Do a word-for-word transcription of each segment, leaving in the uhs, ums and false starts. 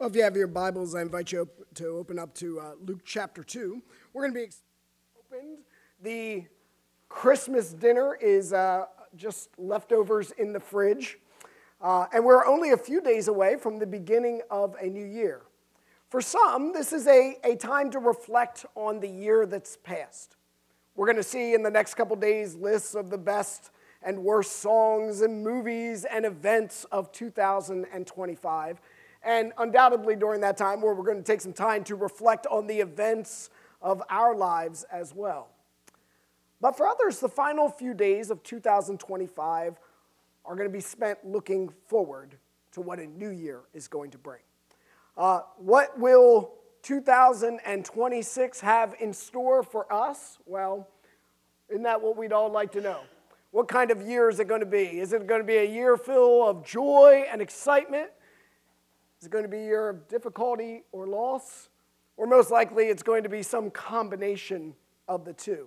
Well, if you have your Bibles, I invite you op- to open up to uh, Luke chapter two. We're going to be ex- opened. The Christmas dinner is uh, just leftovers in the fridge. Uh, and we're only a few days away from the beginning of a new year. For some, this is a, a time to reflect on the year that's passed. We're going to see in the next couple days lists of the best and worst songs and movies and events of two thousand twenty-five. And undoubtedly during that time, where we're going to take some time to reflect on the events of our lives as well. But for others, the final few days of two thousand twenty-five are going to be spent looking forward to what a new year is going to bring. Uh, what will two thousand twenty-six have in store for us? Well, isn't that what we'd all like to know? What kind of year is it going to be? Is it going to be a year full of joy and excitement? Is it going to be a year of difficulty or loss? Or most likely it's going to be some combination of the two.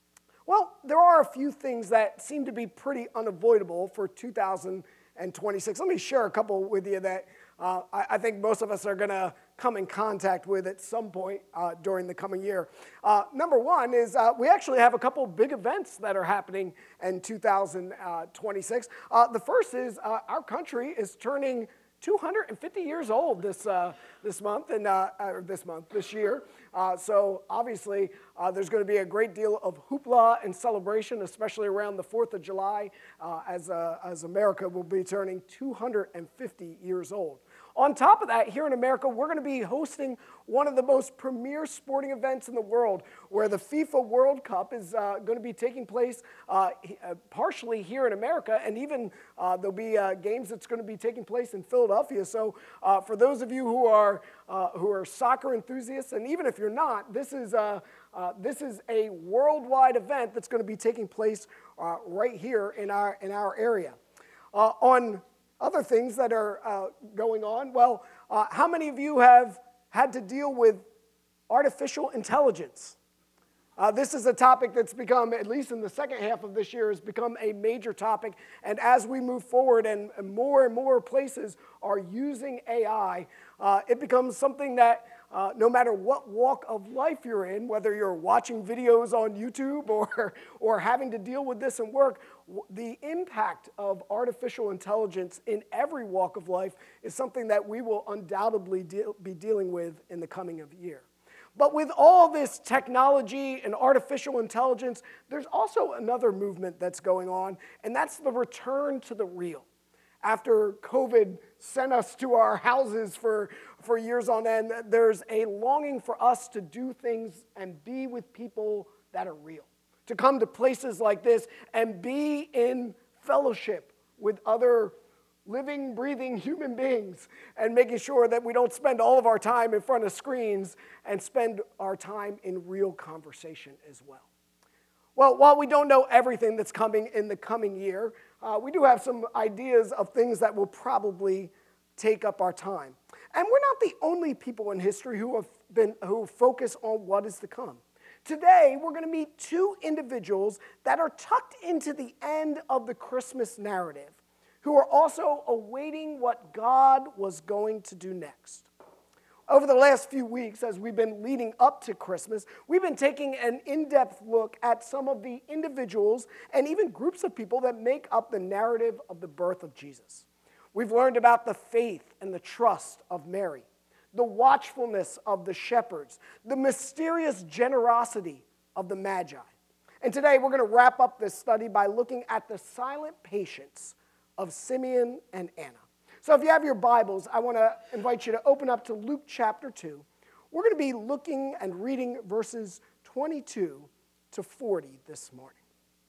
Well, there are a few things that seem to be pretty unavoidable for two thousand twenty-six. Let me share a couple with you that uh, I, I think most of us are going to come in contact with at some point uh, during the coming year. Uh, number one is uh, we actually have a couple big events that are happening in two thousand twenty-six. Uh, the first is uh, our country is turning two hundred fifty years old this uh, this month and uh, or this month this year. Uh, so obviously uh, there's going to be a great deal of hoopla and celebration, especially around the fourth of July, uh, as uh, as America will be turning two hundred fifty years old. On top of that, here in America, we're going to be hosting one of the most premier sporting events in the world, where the FIFA World Cup is uh, going to be taking place uh, partially here in America, and even uh, there'll be uh, games that's going to be taking place in Philadelphia. So uh, for those of you who are uh, who are soccer enthusiasts, and even if you're not, this is uh, uh, this is a worldwide event that's going to be taking place uh, right here in our in our area. Uh, on Other things that are uh, going on, well, uh, how many of you have had to deal with artificial intelligence? Uh, this is a topic that's become, at least in the second half of this year, has become a major topic. And as we move forward and, and more and more places are using A I, uh, it becomes something that uh, no matter what walk of life you're in, whether you're watching videos on YouTube or, or having to deal with this in work, the impact of artificial intelligence in every walk of life is something that we will undoubtedly deal, be dealing with in the coming of year. But with all this technology and artificial intelligence, there's also another movement that's going on, and that's the return to the real. After COVID sent us to our houses for, for years on end, there's a longing for us to do things and be with people that are real. To come to places like this and be in fellowship with other living, breathing human beings, and making sure that we don't spend all of our time in front of screens and spend our time in real conversation as well. Well, while we don't know everything that's coming in the coming year, uh, we do have some ideas of things that will probably take up our time. And we're not the only people in history who have been who focus on what is to come. Today, we're going to meet two individuals that are tucked into the end of the Christmas narrative, who are also awaiting what God was going to do next. Over the last few weeks, as we've been leading up to Christmas, we've been taking an in-depth look at some of the individuals and even groups of people that make up the narrative of the birth of Jesus. We've learned about the faith and the trust of Mary, the watchfulness of the shepherds, the mysterious generosity of the Magi. And today we're going to wrap up this study by looking at the silent patience of Simeon and Anna. So if you have your Bibles, I want to invite you to open up to Luke chapter two. We're going to be looking and reading verses twenty-two to forty this morning.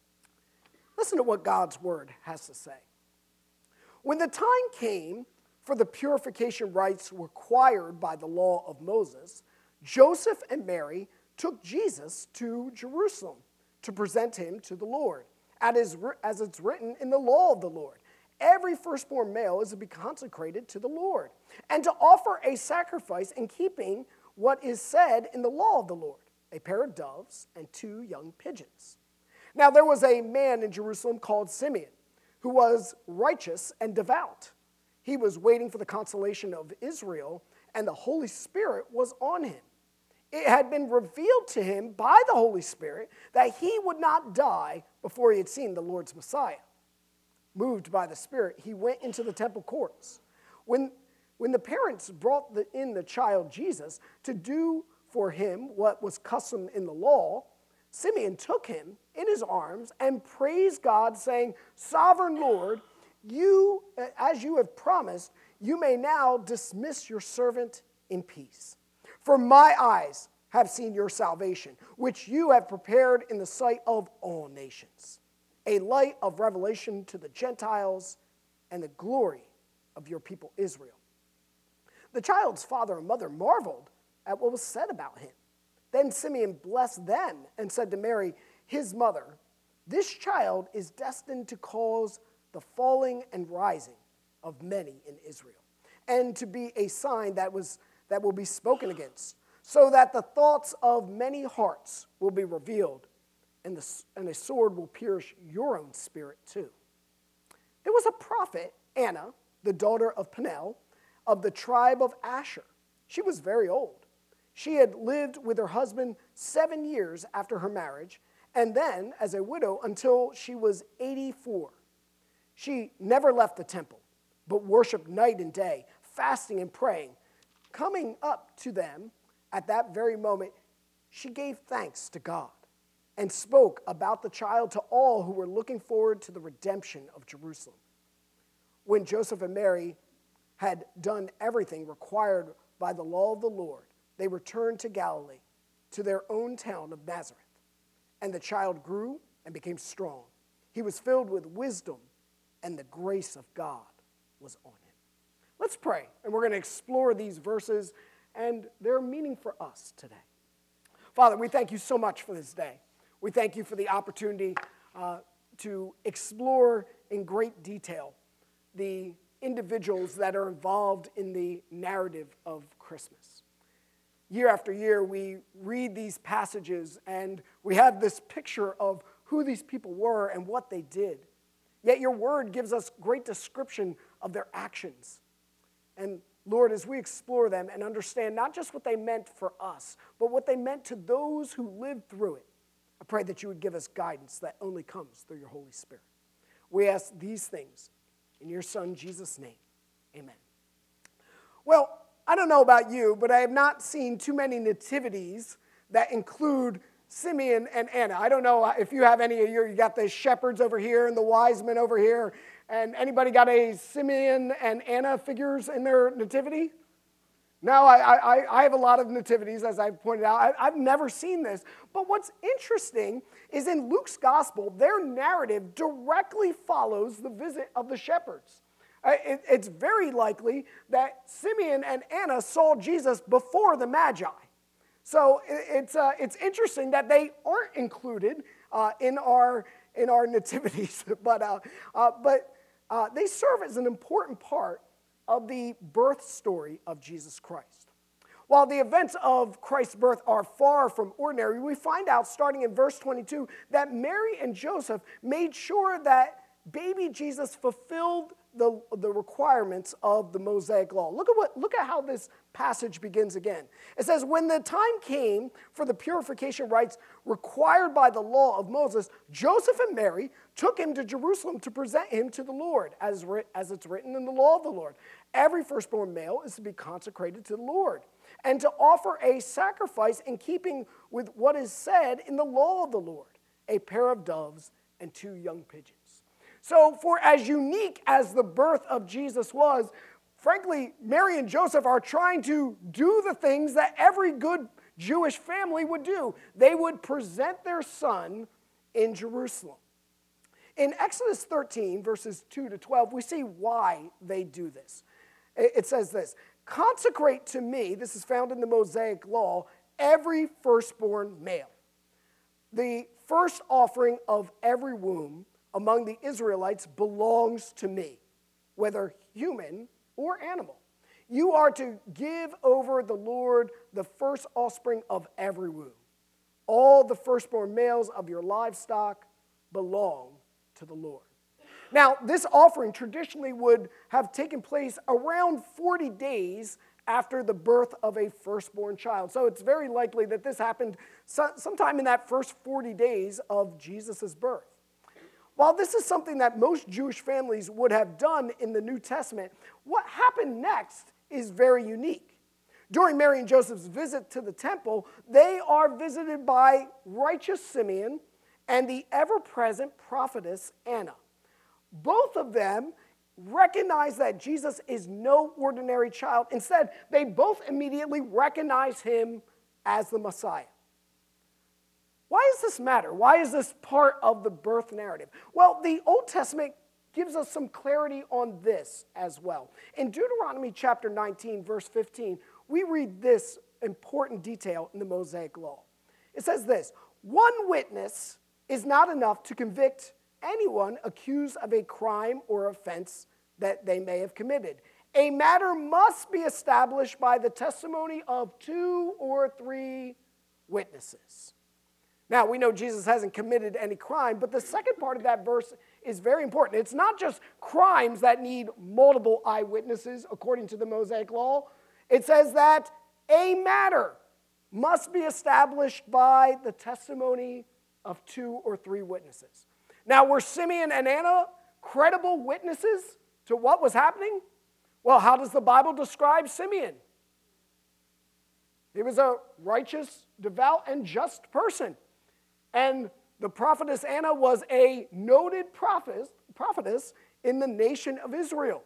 Listen to what God's word has to say. When the time came for the purification rites required by the law of Moses, Joseph and Mary took Jesus to Jerusalem to present him to the Lord, as it's written in the law of the Lord. Every firstborn male is to be consecrated to the Lord, and to offer a sacrifice in keeping what is said in the law of the Lord, a pair of doves and two young pigeons. Now there was a man in Jerusalem called Simeon, who was righteous and devout. He was waiting for the consolation of Israel, and the Holy Spirit was on him. It had been revealed to him by the Holy Spirit that he would not die before he had seen the Lord's Messiah. Moved by the Spirit, he went into the temple courts. When, when the parents brought the, in the child Jesus to do for him what was custom in the law, Simeon took him in his arms and praised God, saying, "Sovereign Lord, you, as you have promised, you may now dismiss your servant in peace. For my eyes have seen your salvation, which you have prepared in the sight of all nations, a light of revelation to the Gentiles and the glory of your people Israel." The child's father and mother marveled at what was said about him. Then Simeon blessed them and said to Mary, his mother, "This child is destined to cause the falling and rising of many in Israel, and to be a sign that was that will be spoken against, so that the thoughts of many hearts will be revealed, and, the, and a sword will pierce your own spirit too." There was a prophet, Anna, the daughter of Peniel, of the tribe of Asher. She was very old. She had lived with her husband seven years after her marriage, and then as a widow until she was eighty-four. She never left the temple, but worshiped night and day, fasting and praying. Coming up to them at that very moment, she gave thanks to God and spoke about the child to all who were looking forward to the redemption of Jerusalem. When Joseph and Mary had done everything required by the law of the Lord, they returned to Galilee, to their own town of Nazareth. And the child grew and became strong. He was filled with wisdom, and the grace of God was on him. Let's pray, and we're going to explore these verses and their meaning for us today. Father, we thank you so much for this day. We thank you for the opportunity uh, to explore in great detail the individuals that are involved in the narrative of Christmas. Year after year, we read these passages, and we have this picture of who these people were and what they did. Yet your word gives us great description of their actions. And Lord, as we explore them and understand not just what they meant for us, but what they meant to those who lived through it, I pray that you would give us guidance that only comes through your Holy Spirit. We ask these things in your Son, Jesus' name. Amen. Well, I don't know about you, but I have not seen too many nativities that include Simeon and Anna. I don't know if you have any of your, you got the shepherds over here and the wise men over here, and anybody got a Simeon and Anna figures in their nativity? No, I, I, I have a lot of nativities, as I've pointed out. I, I've never seen this. But what's interesting is in Luke's gospel, their narrative directly follows the visit of the shepherds. Uh, it, it's very likely that Simeon and Anna saw Jesus before the Magi. So it, it's, uh, it's interesting that they aren't included uh, in, our, in our nativities, but, uh, uh, but uh, they serve as an important part of the birth story of Jesus Christ. While the events of Christ's birth are far from ordinary, we find out starting in verse twenty-two that Mary and Joseph made sure that baby Jesus fulfilled the, the requirements of the Mosaic law. Look at what look at how this passage begins again. It says, when the time came for the purification rites required by the law of Moses, Joseph and Mary took him to Jerusalem to present him to the Lord, as, as it's written in the law of the Lord. Every firstborn male is to be consecrated to the Lord, and to offer a sacrifice in keeping with what is said in the law of the Lord, a pair of doves and two young pigeons. So for as unique as the birth of Jesus was, frankly, Mary and Joseph are trying to do the things that every good Jewish family would do. They would present their son in Jerusalem. In Exodus thirteen, verses two to twelve, we see why they do this. It says this, consecrate to me, this is found in the Mosaic law, every firstborn male. The first offering of every womb among the Israelites belongs to me, whether human or animal. You are to give over the Lord the first offspring of every womb. All the firstborn males of your livestock belong to the Lord. Now, this offering traditionally would have taken place around forty days after the birth of a firstborn child. So it's very likely that this happened so- sometime in that first forty days of Jesus' birth. While this is something that most Jewish families would have done in the New Testament, what happened next is very unique. During Mary and Joseph's visit to the temple, they are visited by righteous Simeon and the ever-present prophetess Anna. Both of them recognize that Jesus is no ordinary child. Instead, they both immediately recognize him as the Messiah. Why does this matter? Why is this part of the birth narrative? Well, the Old Testament gives us some clarity on this as well. In Deuteronomy chapter nineteen, verse fifteen, we read this important detail in the Mosaic Law. It says this: one witness is not enough to convict anyone accused of a crime or offense that they may have committed. A matter must be established by the testimony of two or three witnesses. Now, we know Jesus hasn't committed any crime, but the second part of that verse is very important. It's not just crimes that need multiple eyewitnesses according to the Mosaic Law. It says that a matter must be established by the testimony of two or three witnesses. Now, were Simeon and Anna credible witnesses to what was happening? Well, how does the Bible describe Simeon? He was a righteous, devout, and just person. And the prophetess Anna was a noted prophet, prophetess in the nation of Israel.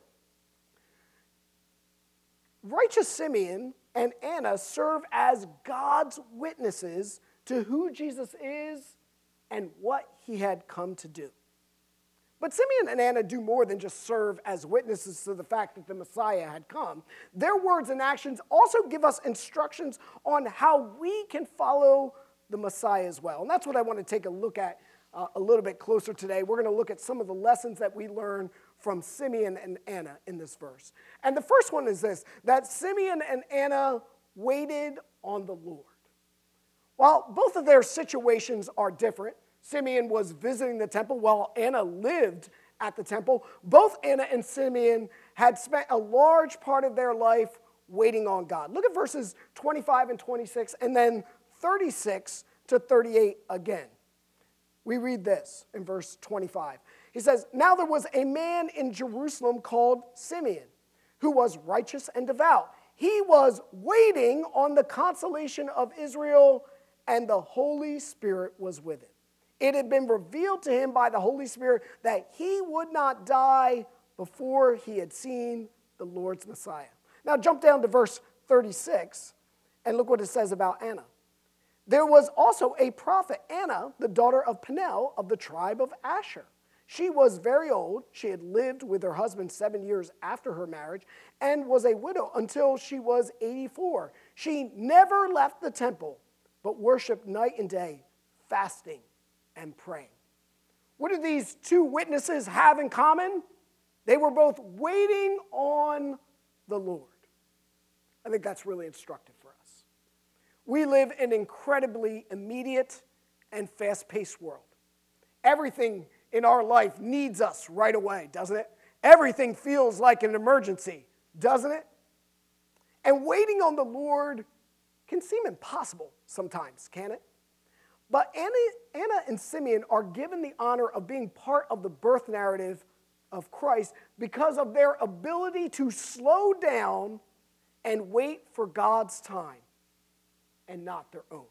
Righteous Simeon and Anna serve as God's witnesses to who Jesus is and what he had come to do. But Simeon and Anna do more than just serve as witnesses to the fact that the Messiah had come. Their words and actions also give us instructions on how we can follow the Messiah as well. And that's what I want to take a look at uh, a little bit closer today. We're going to look at some of the lessons that we learn from Simeon and Anna in this verse. And the first one is this, that Simeon and Anna waited on the Lord. While both of their situations are different, Simeon was visiting the temple while Anna lived at the temple. Both Anna and Simeon had spent a large part of their life waiting on God. Look at verses twenty-five and twenty-six, and then thirty-six to thirty-eight again. We read this in verse twenty-five. He says, "Now there was a man in Jerusalem called Simeon, who was righteous and devout. He was waiting on the consolation of Israel, and the Holy Spirit was with him. It had been revealed to him by the Holy Spirit that he would not die before he had seen the Lord's Messiah." Now jump down to verse thirty-six, and look what it says about Anna. "There was also a prophet, Anna, the daughter of Peniel of the tribe of Asher. She was very old. She had lived with her husband seven years after her marriage and was a widow until she was eighty-four. She never left the temple, but worshiped night and day, fasting and praying." What do these two witnesses have in common? They were both waiting on the Lord. I think that's really instructive for us. We live in an incredibly immediate and fast-paced world. Everything in our life needs us right away, doesn't it? Everything feels like an emergency, doesn't it? And waiting on the Lord can seem impossible sometimes, can it? But Anna, Anna and Simeon are given the honor of being part of the birth narrative of Christ because of their ability to slow down and wait for God's time and not their own.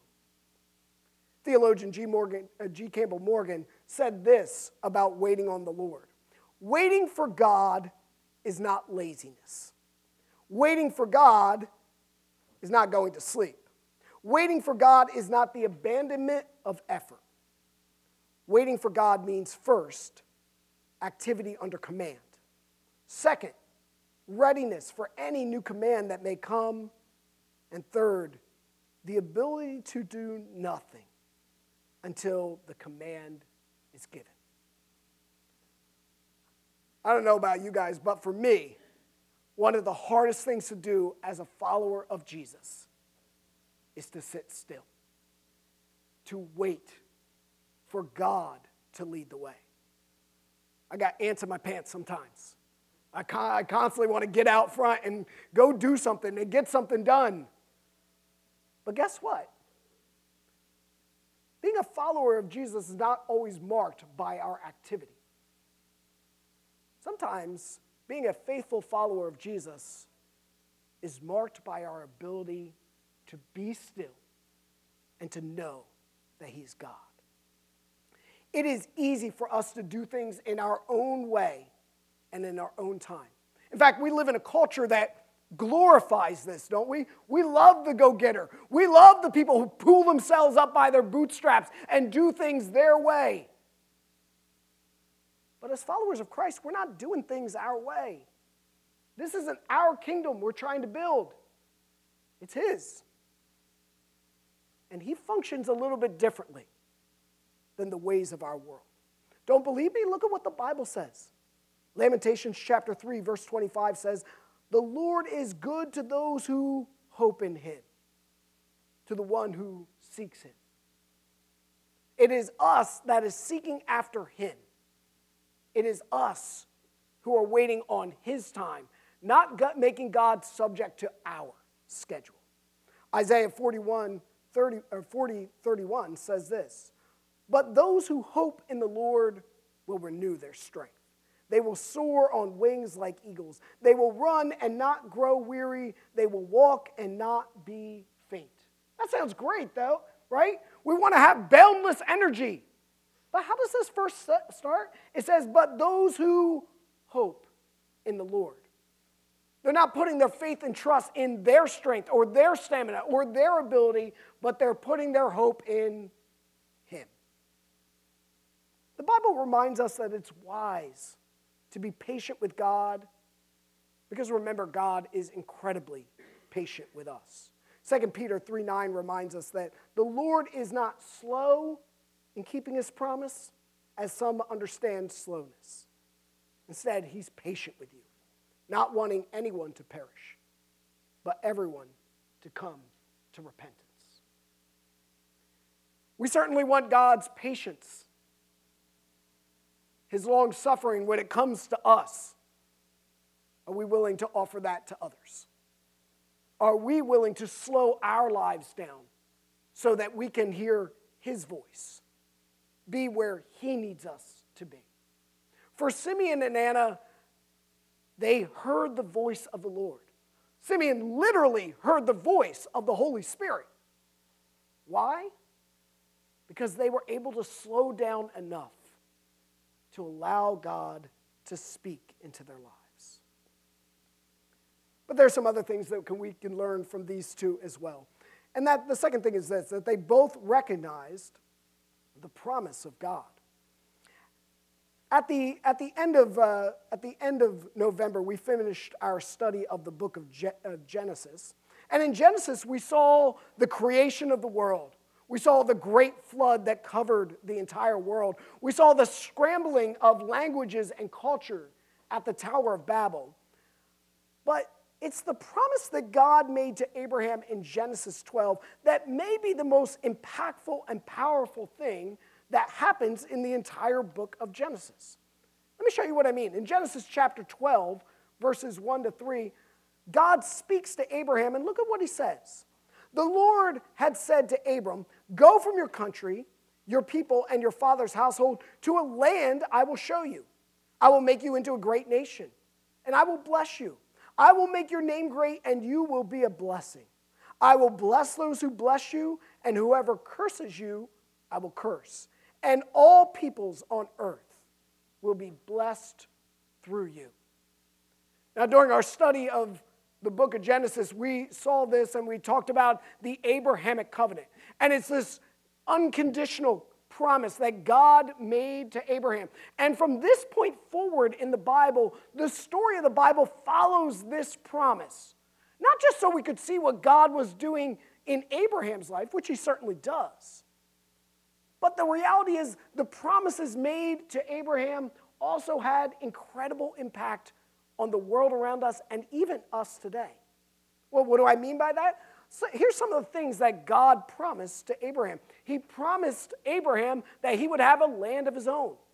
Theologian G. Morgan, uh, G. Campbell Morgan said this about waiting on the Lord: "Waiting for God is not laziness. Waiting for God is not going to sleep. Waiting for God is not the abandonment of effort. Waiting for God means, first, activity under command. Second, readiness for any new command that may come. And third, the ability to do nothing until the command is given." I don't know about you guys, but for me, one of the hardest things to do as a follower of Jesus is to sit still, to wait for God to lead the way. I got ants in my pants sometimes. I, con- I constantly want to get out front and go do something and get something done. But guess what? Being a follower of Jesus is not always marked by our activity. Sometimes being a faithful follower of Jesus is marked by our ability to be still and to know that he's God. It is easy for us to do things in our own way and in our own time. In fact, we live in a culture that glorifies this, don't we? We love the go-getter. We love the people who pull themselves up by their bootstraps and do things their way. But as followers of Christ, we're not doing things our way. This isn't our kingdom we're trying to build. It's his. And he functions a little bit differently than the ways of our world. Don't believe me? Look at what the Bible says. Lamentations chapter three, verse twenty-five says, "The Lord is good to those who hope in him, to the one who seeks him." It is us that is seeking after him. It is us who are waiting on his time, not making God subject to our schedule. Isaiah forty-one, thirty, or forty, thirty-one says this, "But those who hope in the Lord will renew their strength. They will soar on wings like eagles. They will run and not grow weary. They will walk and not be faint." That sounds great, though, right? We want to have boundless energy. But how does this verse start? It says, "But those who hope in the Lord." They're not putting their faith and trust in their strength or their stamina or their ability, but they're putting their hope in him. The Bible reminds us that it's wise to be patient with God, because remember, God is incredibly patient with us. Second Peter three nine reminds us that the Lord is not slow in keeping his promise, as some understand slowness. Instead, he's patient with you, not wanting anyone to perish, but everyone to come to repentance. We certainly want God's patience, his long suffering when it comes to us. Are we willing to offer that to others? Are we willing to slow our lives down so that we can hear his voice, be where he needs us to be? For Simeon and Anna, they heard the voice of the Lord. Simeon literally heard the voice of the Holy Spirit. Why? Because they were able to slow down enough to allow God to speak into their lives. But there are some other things that can, we can learn from these two as well. And that the second thing is this, that they both recognized the promise of God. At the, at the, end, of, uh, at the end of November, we finished our study of the book of, Je- of Genesis. And in Genesis, we saw the creation of the world. We saw the great flood that covered the entire world. We saw the scrambling of languages and culture at the Tower of Babel. But it's the promise that God made to Abraham in Genesis twelve that may be the most impactful and powerful thing that happens in the entire book of Genesis. Let me show you what I mean. In Genesis chapter twelve, verses one to three, God speaks to Abraham, and look at what he says. The Lord had said to Abram, "Go from your country, your people, and your father's household to a land I will show you. I will make you into a great nation, and I will bless you. I will make your name great, and you will be a blessing. I will bless those who bless you, and whoever curses you, I will curse. And all peoples on earth will be blessed through you." Now, during our study of the book of Genesis, we saw this and we talked about the Abrahamic covenant. And it's this unconditional promise that God made to Abraham. And from this point forward in the Bible, the story of the Bible follows this promise. Not just so we could see what God was doing in Abraham's life, which he certainly does, but the reality is the promises made to Abraham also had incredible impact on the world around us and even us today. Well, what do I mean by that? So here's some of the things that God promised to Abraham. He promised Abraham that he would have a land of his own.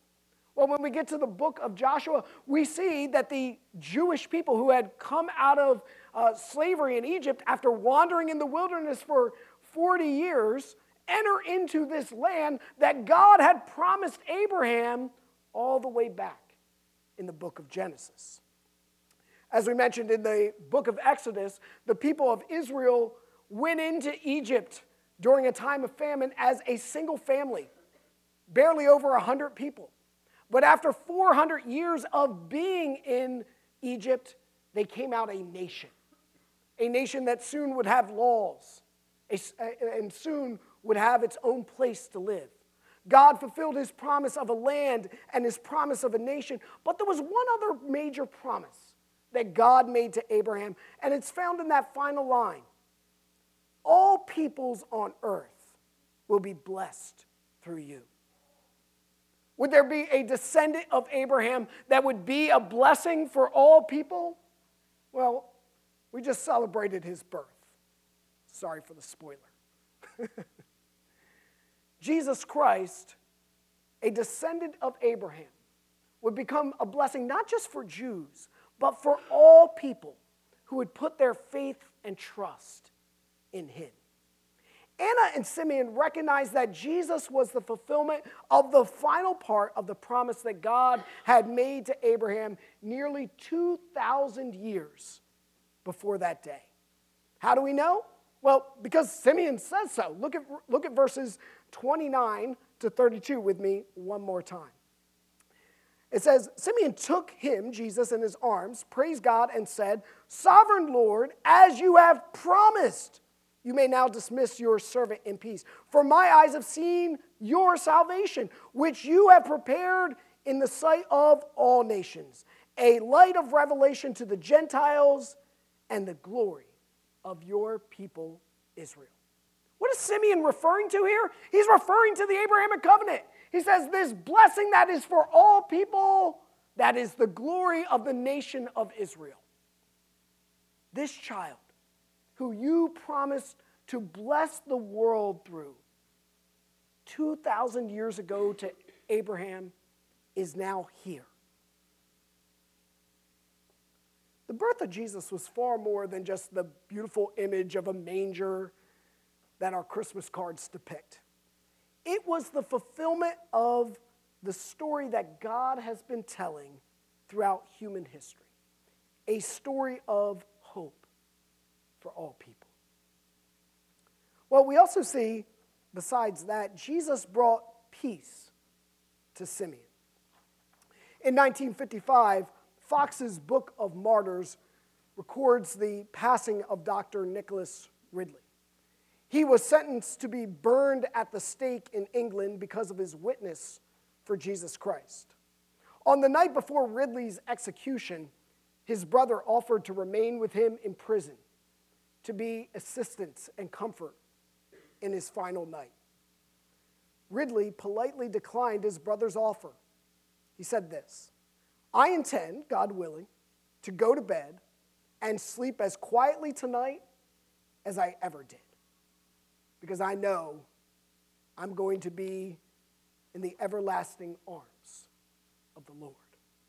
Well, when we get to the book of Joshua, we see that the Jewish people who had come out of uh, slavery in Egypt after wandering in the wilderness for forty years enter into this land that God had promised Abraham all the way back in the book of Genesis. As we mentioned in the book of Exodus, the people of Israel went into Egypt during a time of famine as a single family, barely over one hundred people. But after four hundred years of being in Egypt, they came out a nation, a nation that soon would have laws and soon would have its own place to live. God fulfilled his promise of a land and his promise of a nation, but there was one other major promise that God made to Abraham, and it's found in that final line. All peoples on earth will be blessed through you. Would there be a descendant of Abraham that would be a blessing for all people? Well, we just celebrated his birth. Sorry for the spoiler. Jesus Christ, a descendant of Abraham, would become a blessing not just for Jews, but for all people who would put their faith and trust in him. Anna and Simeon recognized that Jesus was the fulfillment of the final part of the promise that God had made to Abraham nearly two thousand years before that day. How do we know? Well, because Simeon says so. Look at, look at verses twenty-nine to thirty-two with me one more time. It says, Simeon took him, Jesus, in his arms, praised God, and said, Sovereign Lord, as you have promised, you may now dismiss your servant in peace. For my eyes have seen your salvation, which you have prepared in the sight of all nations, a light of revelation to the Gentiles and the glory of your people Israel. What is Simeon referring to here? He's referring to the Abrahamic covenant. He says this blessing that is for all people, that is the glory of the nation of Israel. This child, who you promised to bless the world through two thousand years ago to Abraham, is now here. The birth of Jesus was far more than just the beautiful image of a manger that our Christmas cards depict. It was the fulfillment of the story that God has been telling throughout human history, a story of hope for all people. Well, we also see, besides that, Jesus brought peace to Simeon. In nineteen fifty-five, Fox's Book of Martyrs records the passing of Doctor Nicholas Ridley. He was sentenced to be burned at the stake in England because of his witness for Jesus Christ. On the night before Ridley's execution, his brother offered to remain with him in prison to be assistance and comfort in his final night. Ridley politely declined his brother's offer. He said this, I intend, God willing, to go to bed and sleep as quietly tonight as I ever did, because I know I'm going to be in the everlasting arms of the Lord.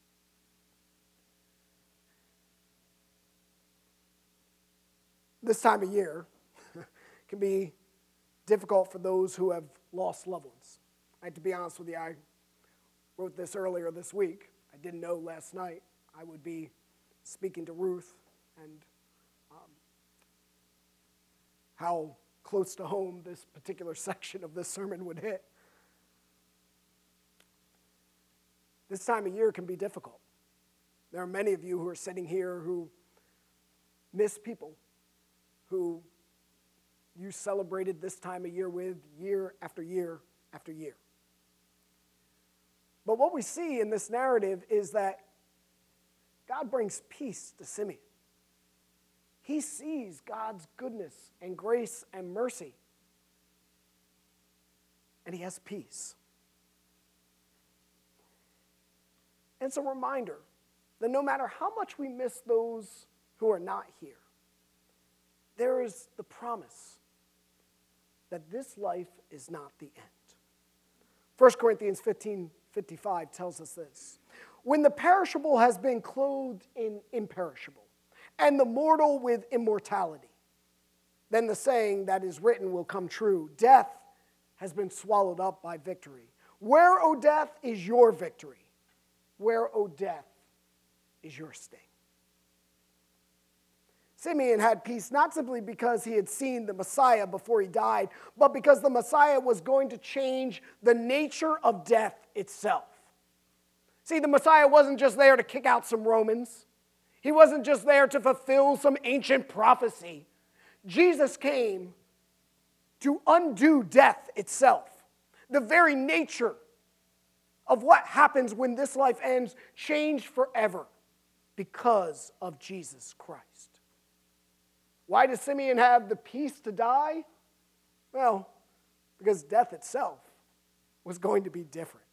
This time of year can be difficult for those who have lost loved ones. I have to be honest with you, I wrote this earlier this week. I didn't know last night I would be speaking to Ruth and um, how close to home this particular section of this sermon would hit. This time of year can be difficult. There are many of you who are sitting here who miss people who you celebrated this time of year with year after year after year. But what we see in this narrative is that God brings peace to Simeon. He sees God's goodness and grace and mercy, and he has peace. And it's a reminder that no matter how much we miss those who are not here, there is the promise that this life is not the end. First Corinthians fifteen fifty-five tells us this. When the perishable has been clothed in imperishable, and the mortal with immortality, then the saying that is written will come true. Death has been swallowed up by victory. Where, O death, is your victory? Where, O death, is your sting? Simeon had peace not simply because he had seen the Messiah before he died, but because the Messiah was going to change the nature of death itself. See, the Messiah wasn't just there to kick out some Romans. He wasn't just there to fulfill some ancient prophecy. Jesus came to undo death itself. The very nature of what happens when this life ends changed forever because of Jesus Christ. Why does Simeon have the peace to die? Well, because death itself was going to be different.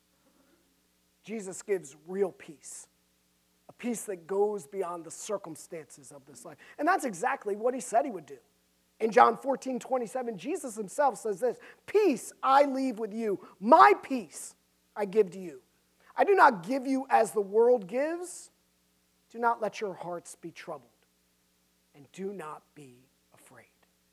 Jesus gives real peace, a peace that goes beyond the circumstances of this life. And that's exactly what he said he would do. In John fourteen twenty-seven, Jesus himself says this, "Peace I leave with you, my peace I give to you. I do not give you as the world gives. Do not let your hearts be troubled, and do not be afraid."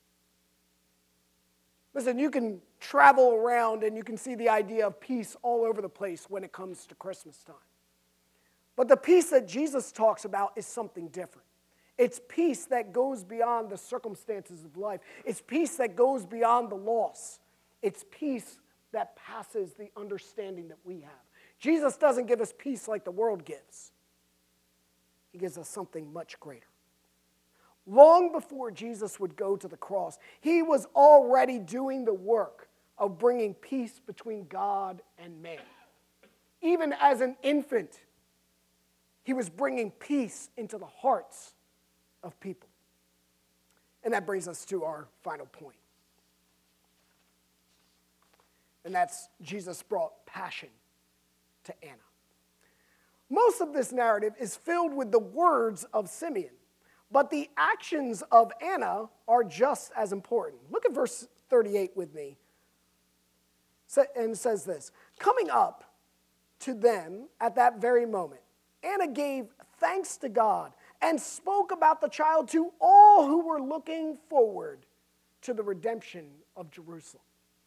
Listen, you can travel around and you can see the idea of peace all over the place when it comes to Christmas time. But the peace that Jesus talks about is something different. It's peace that goes beyond the circumstances of life. It's peace that goes beyond the loss. It's peace that passes the understanding that we have. Jesus doesn't give us peace like the world gives. He gives us something much greater. Long before Jesus would go to the cross, he was already doing the work of bringing peace between God and man. Even as an infant, he was bringing peace into the hearts of people. And that brings us to our final point. And that's Jesus brought passion to Anna. Most of this narrative is filled with the words of Simeon, but the actions of Anna are just as important. Look at verse thirty-eight with me. And it says this, "Coming up to them at that very moment, Anna gave thanks to God and spoke about the child to all who were looking forward to the redemption of Jerusalem."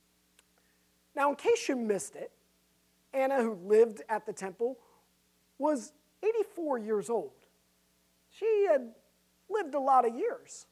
Now, in case you missed it, Anna, who lived at the temple, was eighty-four years old. She had lived a lot of years.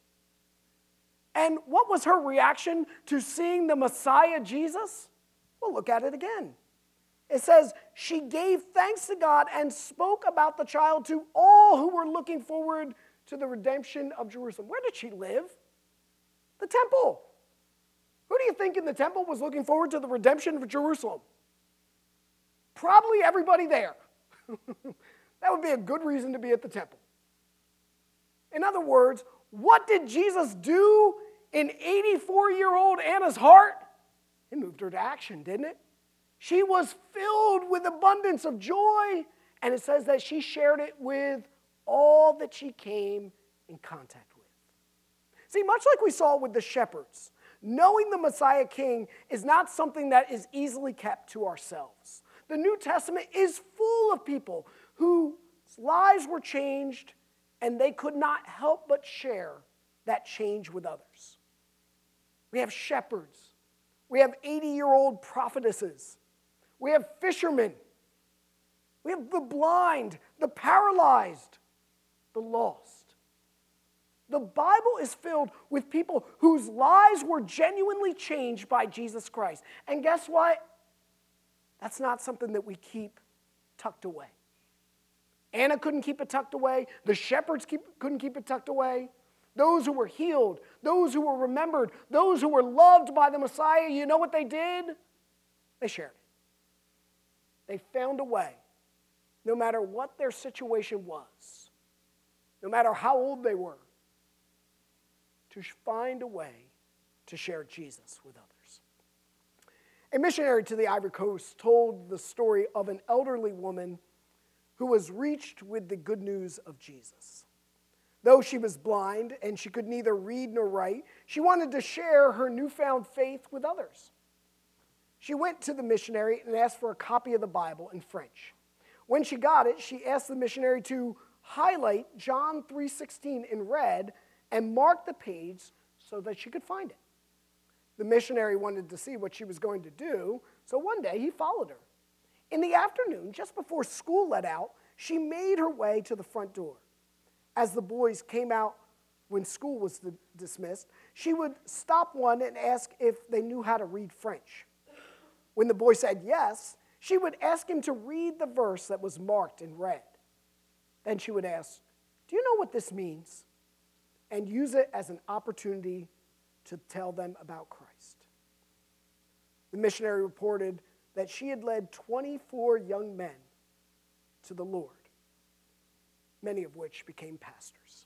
And what was her reaction to seeing the Messiah, Jesus? Well, look at it again. It says, she gave thanks to God and spoke about the child to all who were looking forward to the redemption of Jerusalem. Where did she live? The temple. Who do you think in the temple was looking forward to the redemption of Jerusalem? Probably everybody there. That would be a good reason to be at the temple. In other words, what did Jesus do in eighty-four-year-old Anna's heart? It moved her to action, didn't it? She was filled with abundance of joy, and it says that she shared it with all that she came in contact with. See, much like we saw with the shepherds, knowing the Messiah King is not something that is easily kept to ourselves. The New Testament is full of people whose lives were changed, and they could not help but share that change with others. We have shepherds. We have eighty-year-old prophetesses. We have fishermen. We have the blind, the paralyzed, the lost. The Bible is filled with people whose lives were genuinely changed by Jesus Christ. And guess what? That's not something that we keep tucked away. Anna couldn't keep it tucked away. The shepherds keep, couldn't keep it tucked away. Those who were healed, those who were remembered, those who were loved by the Messiah, you know what they did? They shared it. They found a way, no matter what their situation was, no matter how old they were, to find a way to share Jesus with others. A missionary to the Ivory Coast told the story of an elderly woman who was reached with the good news of Jesus. Though she was blind and she could neither read nor write, she wanted to share her newfound faith with others. She went to the missionary and asked for a copy of the Bible in French. When she got it, she asked the missionary to highlight John three sixteen in red and mark the page so that she could find it. The missionary wanted to see what she was going to do, so one day he followed her. In the afternoon, just before school let out, she made her way to the front door. As the boys came out when school was dismissed, she would stop one and ask if they knew how to read French. When the boy said yes, she would ask him to read the verse that was marked in red. Then she would ask, "Do you know what this means?" and use it as an opportunity to tell them about Christ. The missionary reported that she had led twenty-four young men to the Lord, many of which became pastors.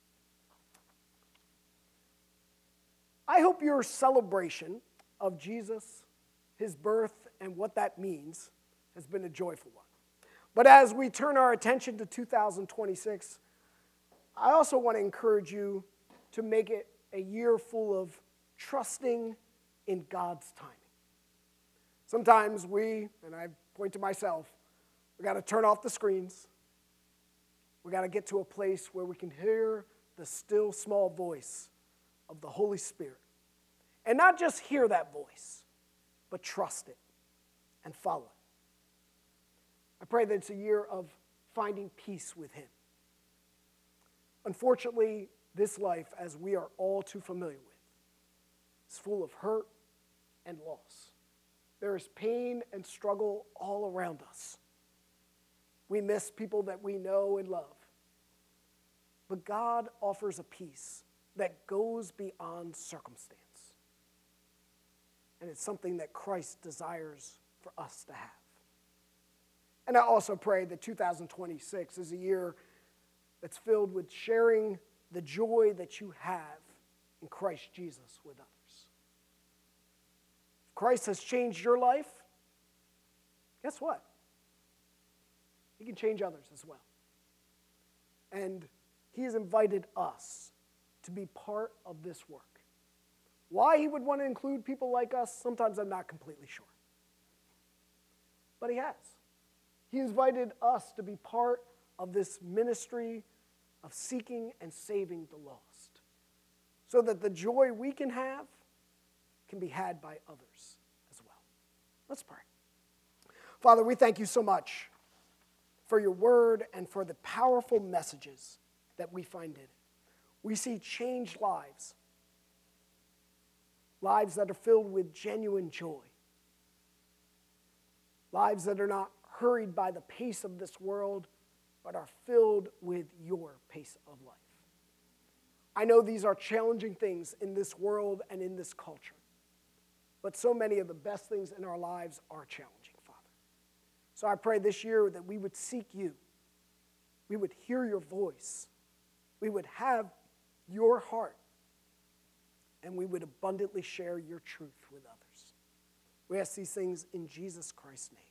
I hope your celebration of Jesus, his birth, and what that means has been a joyful one. But as we turn our attention to two thousand twenty-six, I also want to encourage you to make it a year full of trusting in God's timing. Sometimes we, and I point to myself, we got to turn off the screens. We got to get to a place where we can hear the still small voice of the Holy Spirit. And not just hear that voice, but trust it and follow it. I pray that it's a year of finding peace with him. Unfortunately, this life, as we are all too familiar with, is full of hurt and loss. There is pain and struggle all around us. We miss people that we know and love. But God offers a peace that goes beyond circumstance. And it's something that Christ desires for us to have. And I also pray that two thousand twenty-six is a year that's filled with sharing the joy that you have in Christ Jesus with others. If Christ has changed your life, guess what? He can change others as well. And he has invited us to be part of this work. Why he would want to include people like us, sometimes I'm not completely sure. But he has. He invited us to be part of this ministry of seeking and saving the lost, so that the joy we can have can be had by others as well. Let's pray. Father, we thank you so much for your word and for the powerful messages that we find in it. We see changed lives, lives that are filled with genuine joy, lives that are not hurried by the pace of this world, but are filled with your pace of life. I know these are challenging things in this world and in this culture, but so many of the best things in our lives are challenging, Father. So I pray this year that we would seek you, we would hear your voice, we would have your heart, and we would abundantly share your truth with others. We ask these things in Jesus Christ's name.